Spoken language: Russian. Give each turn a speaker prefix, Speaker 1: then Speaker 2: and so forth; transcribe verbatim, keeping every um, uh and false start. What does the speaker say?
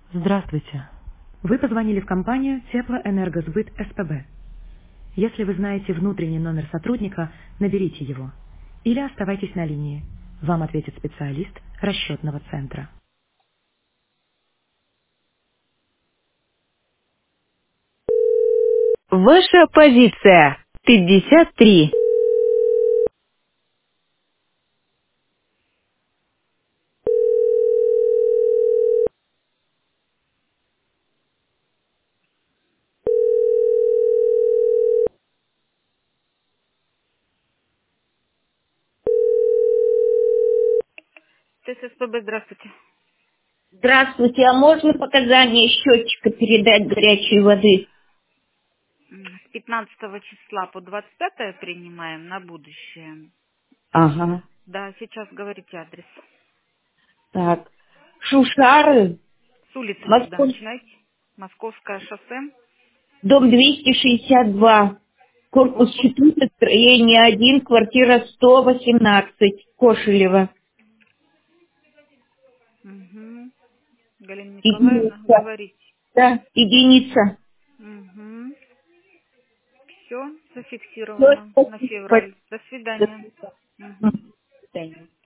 Speaker 1: Здравствуйте. Вы позвонили в компанию Теплоэнергосбыт СПБ. Если вы знаете внутренний номер сотрудника, наберите его. Или оставайтесь на линии. Вам ответит специалист расчетного центра.
Speaker 2: Ваша позиция пятьдесят три. ТССПБ, здравствуйте.
Speaker 3: Здравствуйте, а можно показания счетчика передать горячей воды?
Speaker 2: М, С пятнадцатого числа по двадцать пятое принимаем на будущее.
Speaker 3: Ага,
Speaker 2: Да, сейчас говорите адрес.
Speaker 3: так. Шушары,
Speaker 2: С улицы всегда
Speaker 3: Москва,
Speaker 2: начинайте. Московское шоссе.
Speaker 3: дом двести шестьдесят два, корпус
Speaker 2: Корпус.
Speaker 3: четыре, строение один, квартира сто восемнадцать, Кошелева.
Speaker 2: Угу. Галина Николаевна,
Speaker 3: Единица,
Speaker 2: говорите.
Speaker 3: да, единица.
Speaker 2: Угу. Все
Speaker 3: Всё,
Speaker 2: зафиксировано на
Speaker 3: спасибо.
Speaker 2: февраль. До
Speaker 3: До
Speaker 2: свидания.
Speaker 3: свидания.
Speaker 2: Мгм.
Speaker 3: Мгм. До свидания.